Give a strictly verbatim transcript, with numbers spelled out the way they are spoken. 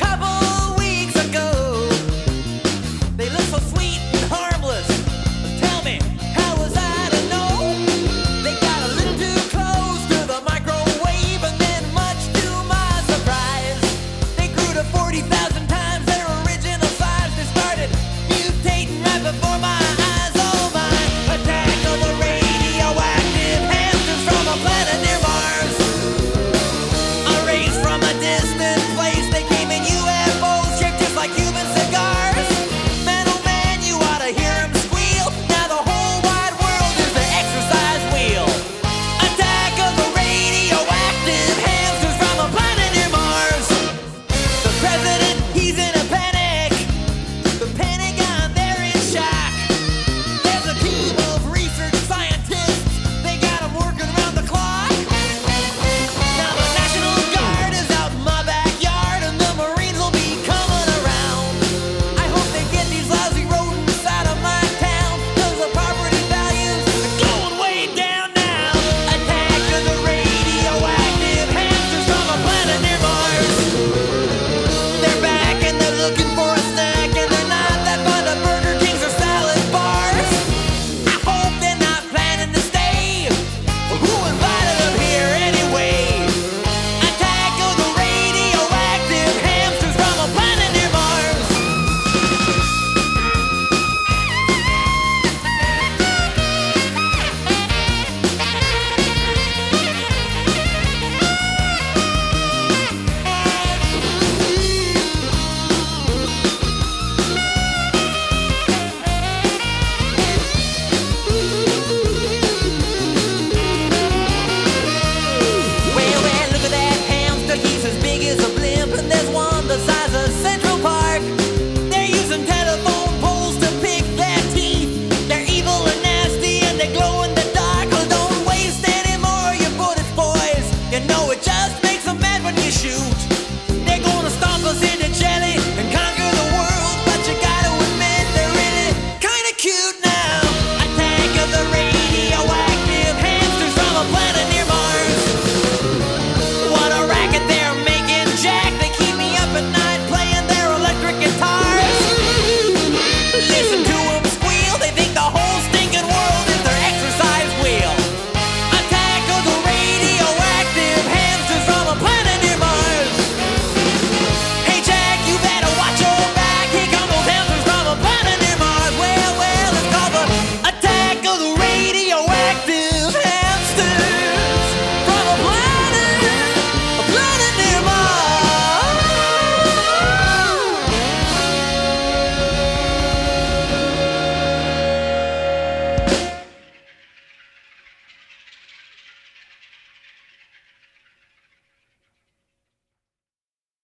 couple weeks ago. They look so sweet and harmless. Tell me, how was I to know? They got a little too close to the microwave, and then much to my surprise, they grew to forty thousand times their original size. They started mutating right before my eyes. Oh my, attack of the radioactive hamsters from a planet near Mars. A race from a distant place, they came in U F Os shaped just like human cigars. Man, oh man, you ought to hear 'em squeal. Now the whole wide world is their exercise wheel. Attack of the radioactive hamsters from a planet near Mars. The president, he's in a panic. The Pentagon, they're in shock. There's a team of research scientists. They got 'em working around the clock. Now the National Guard is out in my backyard, and the Marines will be coming around. I hope they get these lousy rodents out of my town, 'cause the property values are going way down now. Attack of the radioactive hamsters from a planet near Mars. They're back and they're looking for